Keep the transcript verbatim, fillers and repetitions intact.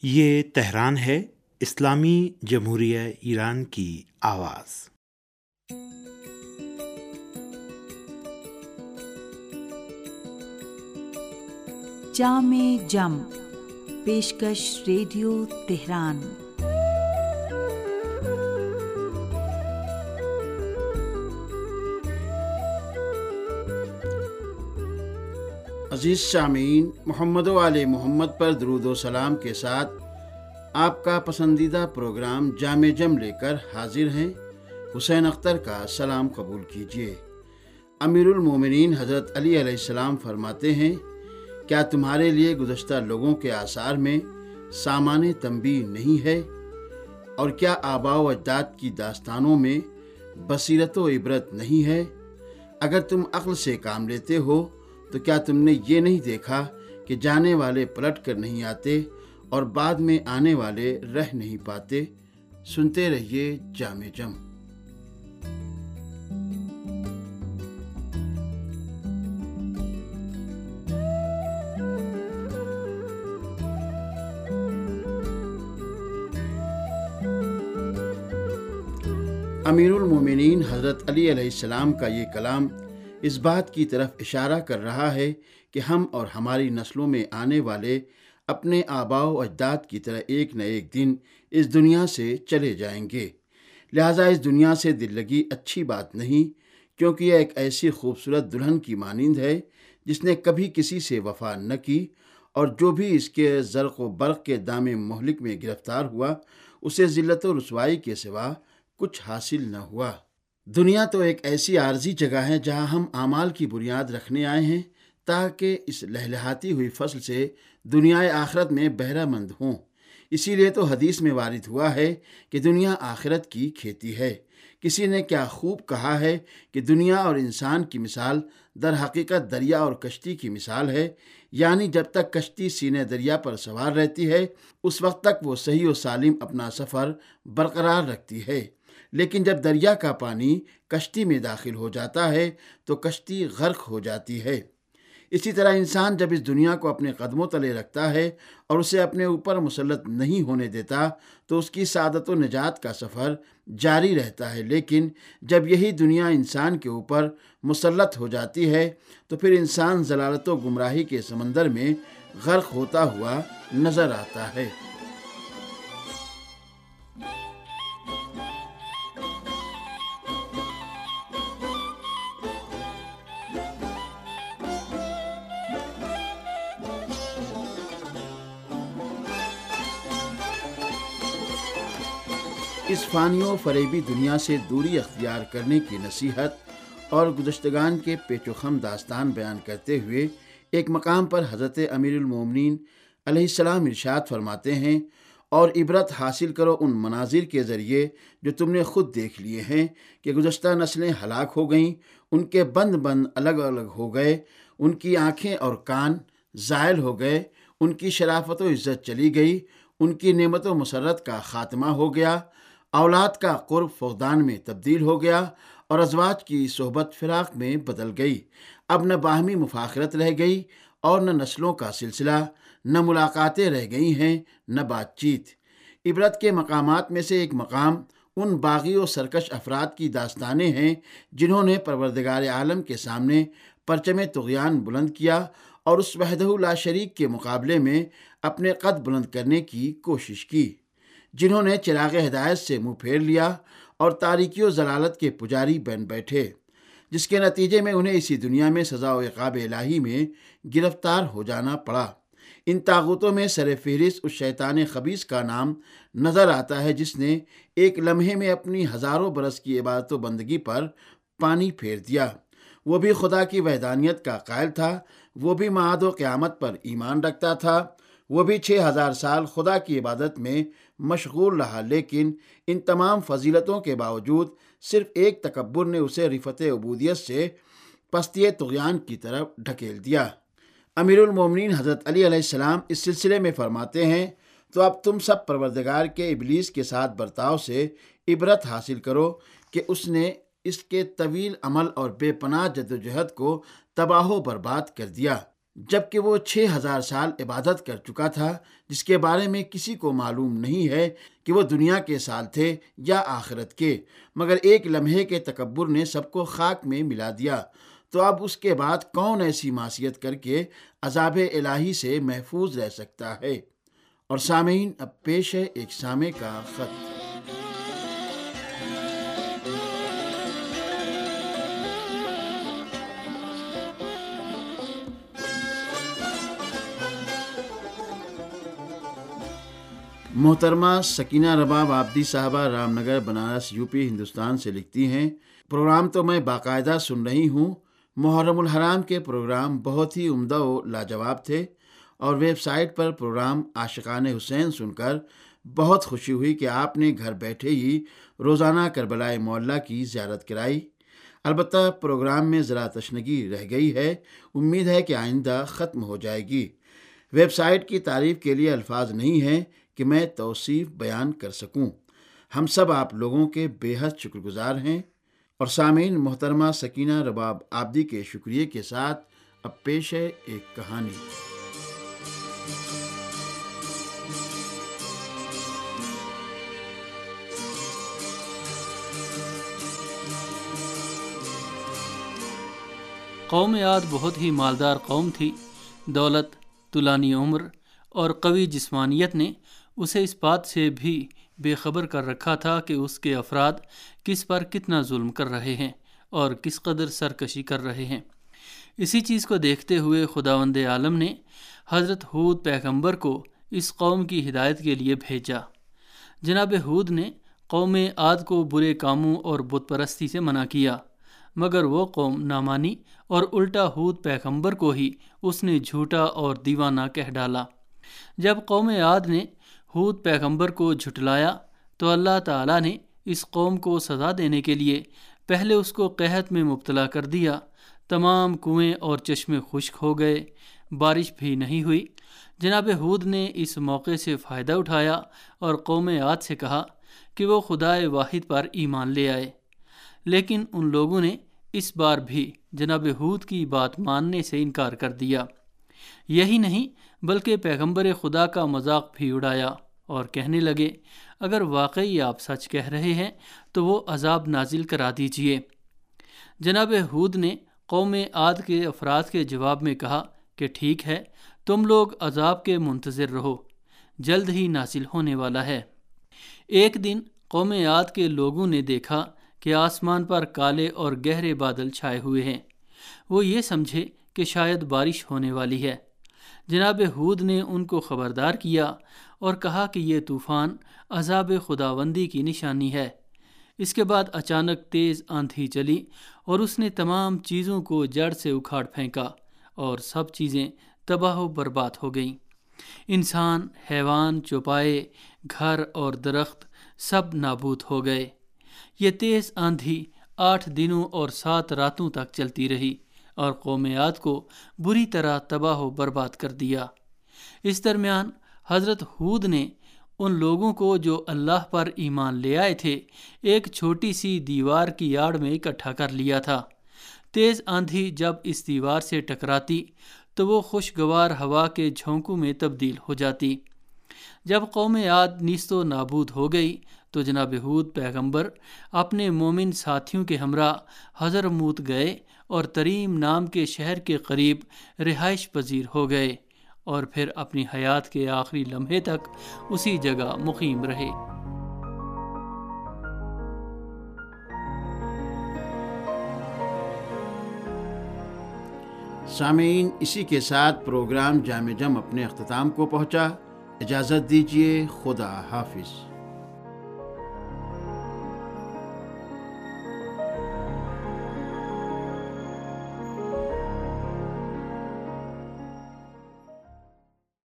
یہ تہران ہے، اسلامی جمہوریہ ایران کی آواز۔ جام جم پیشکش ریڈیو تہران۔ عزیز سامعین، محمد و آل محمد پر درود و سلام کے ساتھ آپ کا پسندیدہ پروگرام جام جم لے کر حاضر ہیں۔ حسین اختر کا سلام قبول کیجیے۔ امیر المومنین حضرت علی علیہ السلام فرماتے ہیں، کیا تمہارے لیے گزشتہ لوگوں کے آثار میں سامان تنبیہ نہیں ہے؟ اور کیا آباء و اجداد کی داستانوں میں بصیرت و عبرت نہیں ہے؟ اگر تم عقل سے کام لیتے ہو تو کیا تم نے یہ نہیں دیکھا کہ جانے والے پلٹ کر نہیں آتے اور بعد میں آنے والے رہ نہیں پاتے؟ سنتے رہیے جام جم۔ امیر المومنین حضرت علی علیہ السلام کا یہ کلام اس بات کی طرف اشارہ کر رہا ہے کہ ہم اور ہماری نسلوں میں آنے والے اپنے آباء و اجداد کی طرح ایک نہ ایک دن اس دنیا سے چلے جائیں گے، لہٰذا اس دنیا سے دل لگی اچھی بات نہیں، کیونکہ یہ ایک ایسی خوبصورت دلہن کی مانند ہے جس نے کبھی کسی سے وفا نہ کی، اور جو بھی اس کے زرق و برق کے دام مہلک میں گرفتار ہوا اسے ذلت و رسوائی کے سوا کچھ حاصل نہ ہوا۔ دنیا تو ایک ایسی عارضی جگہ ہے جہاں ہم اعمال کی بنیاد رکھنے آئے ہیں تاکہ اس لہلہاتی ہوئی فصل سے دنیائے آخرت میں بہرہ مند ہوں۔ اسی لیے تو حدیث میں وارد ہوا ہے کہ دنیا آخرت کی کھیتی ہے۔ کسی نے کیا خوب کہا ہے کہ دنیا اور انسان کی مثال در حقیقت دریا اور کشتی کی مثال ہے، یعنی جب تک کشتی سینے دریا پر سوار رہتی ہے اس وقت تک وہ صحیح و سالم اپنا سفر برقرار رکھتی ہے، لیکن جب دریا کا پانی کشتی میں داخل ہو جاتا ہے تو کشتی غرق ہو جاتی ہے۔ اسی طرح انسان جب اس دنیا کو اپنے قدموں تلے رکھتا ہے اور اسے اپنے اوپر مسلط نہیں ہونے دیتا تو اس کی سعادت و نجات کا سفر جاری رہتا ہے، لیکن جب یہی دنیا انسان کے اوپر مسلط ہو جاتی ہے تو پھر انسان ضلالت و گمراہی کے سمندر میں غرق ہوتا ہوا نظر آتا ہے۔ اس فانی و فریبی دنیا سے دوری اختیار کرنے کی نصیحت اور گزشتگان کے پیچ و خم داستان بیان کرتے ہوئے ایک مقام پر حضرت امیر المومنین علیہ السلام ارشاد فرماتے ہیں، اور عبرت حاصل کرو ان مناظر کے ذریعے جو تم نے خود دیکھ لیے ہیں کہ گزشتہ نسلیں ہلاک ہو گئیں، ان کے بند بند الگ الگ ہو گئے، ان کی آنکھیں اور کان زائل ہو گئے، ان کی شرافت و عزت چلی گئی، ان کی نعمت و مسرت کا خاتمہ ہو گیا، اولاد کا قرب فقدان میں تبدیل ہو گیا، اور ازواج کی صحبت فراق میں بدل گئی۔ اب نہ باہمی مفاخرت رہ گئی اور نہ نسلوں کا سلسلہ، نہ ملاقاتیں رہ گئی ہیں، نہ بات چیت۔ عبرت کے مقامات میں سے ایک مقام ان باغی و سرکش افراد کی داستانیں ہیں جنہوں نے پروردگار عالم کے سامنے پرچم طغیان بلند کیا اور اس وحدہ لا شریک کے مقابلے میں اپنے قد بلند کرنے کی کوشش کی، جنہوں نے چراغ ہدایت سے منہ پھیر لیا اور تاریکی و ضلالت کے پجاری بن بیٹھے، جس کے نتیجے میں انہیں اسی دنیا میں سزا و عقاب الہی میں گرفتار ہو جانا پڑا۔ ان طاغوتوں میں سر فہرست اس شیطان خبیث کا نام نظر آتا ہے جس نے ایک لمحے میں اپنی ہزاروں برس کی عبادت و بندگی پر پانی پھیر دیا۔ وہ بھی خدا کی وحدانیت کا قائل تھا، وہ بھی معاد و قیامت پر ایمان رکھتا تھا، وہ بھی چھ ہزار سال خدا کی عبادت میں مشغول رہا، لیکن ان تمام فضیلتوں کے باوجود صرف ایک تکبر نے اسے رفعت عبودیت سے پستی طغیان کی طرف ڈھکیل دیا۔ امیر المومنین حضرت علی علیہ السلام اس سلسلے میں فرماتے ہیں، تو اب تم سب پروردگار کے ابلیس کے ساتھ برتاؤ سے عبرت حاصل کرو کہ اس نے اس کے طویل عمل اور بے پناہ جدوجہد کو تباہ و برباد کر دیا۔ جبکہ وہ چھ ہزار سال عبادت کر چکا تھا، جس کے بارے میں کسی کو معلوم نہیں ہے کہ وہ دنیا کے سال تھے یا آخرت کے، مگر ایک لمحے کے تکبر نے سب کو خاک میں ملا دیا۔ تو اب اس کے بعد کون ایسی معصیت کر کے عذاب الہی سے محفوظ رہ سکتا ہے؟ اور سامعین، اب پیش ہے ایک سامع کا خط۔ محترمہ سکینہ رباب آبدی صاحبہ رام نگر بنارس یو پی ہندوستان سے لکھتی ہیں، پروگرام تو میں باقاعدہ سن رہی ہوں۔ محرم الحرام کے پروگرام بہت ہی عمدہ و لاجواب تھے، اور ویب سائٹ پر پروگرام عاشقان حسین سن کر بہت خوشی ہوئی کہ آپ نے گھر بیٹھے ہی روزانہ کربلا معلیٰ کی زیارت کرائی۔ البتہ پروگرام میں ذرا تشنگی رہ گئی ہے، امید ہے کہ آئندہ ختم ہو جائے گی۔ ویب سائٹ کی تعریف کے لیے الفاظ نہیں ہیں کہ میں توصیف بیان کر سکوں۔ ہم سب آپ لوگوں کے بے حد شکر گزار ہیں۔ اور سامعین، محترمہ سکینہ رباب آبدی کے شکریہ کے ساتھ اب پیش ہے ایک کہانی۔ قوم عاد بہت ہی مالدار قوم تھی۔ دولت، طولانی عمر اور قوی جسمانیت نے اسے اس بات سے بھی بے خبر کر رکھا تھا کہ اس کے افراد کس پر کتنا ظلم کر رہے ہیں اور کس قدر سرکشی کر رہے ہیں۔ اسی چیز کو دیکھتے ہوئے خداوند عالم نے حضرت ہود پیغمبر کو اس قوم کی ہدایت کے لیے بھیجا۔ جناب ہود نے قوم عاد کو برے کاموں اور بت پرستی سے منع کیا، مگر وہ قوم نہ مانی اور الٹا ہود پیغمبر کو ہی اس نے جھوٹا اور دیوانہ کہہ ڈالا۔ جب قوم عاد نے ہود پیغمبر کو جھٹلایا تو اللہ تعالیٰ نے اس قوم کو سزا دینے کے لیے پہلے اس کو قحط میں مبتلا کر دیا۔ تمام کنویں اور چشمے خشک ہو گئے، بارش بھی نہیں ہوئی۔ جناب ہود نے اس موقع سے فائدہ اٹھایا اور قوم عاد سے کہا کہ وہ خدائے واحد پر ایمان لے آئے، لیکن ان لوگوں نے اس بار بھی جناب ہود کی بات ماننے سے انکار کر دیا۔ یہی نہیں بلکہ پیغمبر خدا کا مذاق بھی اڑایا اور کہنے لگے، اگر واقعی آپ سچ کہہ رہے ہیں تو وہ عذاب نازل کرا دیجئے۔ جناب ہود نے قوم عاد کے افراد کے جواب میں کہا کہ ٹھیک ہے، تم لوگ عذاب کے منتظر رہو، جلد ہی نازل ہونے والا ہے۔ ایک دن قوم عاد کے لوگوں نے دیکھا کہ آسمان پر کالے اور گہرے بادل چھائے ہوئے ہیں۔ وہ یہ سمجھے کہ شاید بارش ہونے والی ہے۔ جناب ہود نے ان کو خبردار کیا اور کہا کہ یہ طوفان عذاب خداوندی کی نشانی ہے۔ اس کے بعد اچانک تیز آندھی چلی اور اس نے تمام چیزوں کو جڑ سے اکھاڑ پھینکا اور سب چیزیں تباہ و برباد ہو گئیں۔ انسان، حیوان، چوپائے، گھر اور درخت سب نابود ہو گئے۔ یہ تیز آندھی آٹھ دنوں اور سات راتوں تک چلتی رہی اور قوم عاد کو بری طرح تباہ و برباد کر دیا۔ اس درمیان حضرت ہود نے ان لوگوں کو جو اللہ پر ایمان لے آئے تھے ایک چھوٹی سی دیوار کی آڑ میں اکٹھا کر لیا تھا۔ تیز آندھی جب اس دیوار سے ٹکراتی تو وہ خوشگوار ہوا کے جھونکوں میں تبدیل ہو جاتی۔ جب قوم عاد نیست و نابود ہو گئی تو جناب ہود پیغمبر اپنے مومن ساتھیوں کے ہمراہ حضرموت گئے اور تریم نام کے شہر کے قریب رہائش پذیر ہو گئے اور پھر اپنی حیات کے آخری لمحے تک اسی جگہ مقیم رہے۔ سامعین، اسی کے ساتھ پروگرام جامع جم اپنے اختتام کو پہنچا۔ اجازت دیجیے، خدا حافظ۔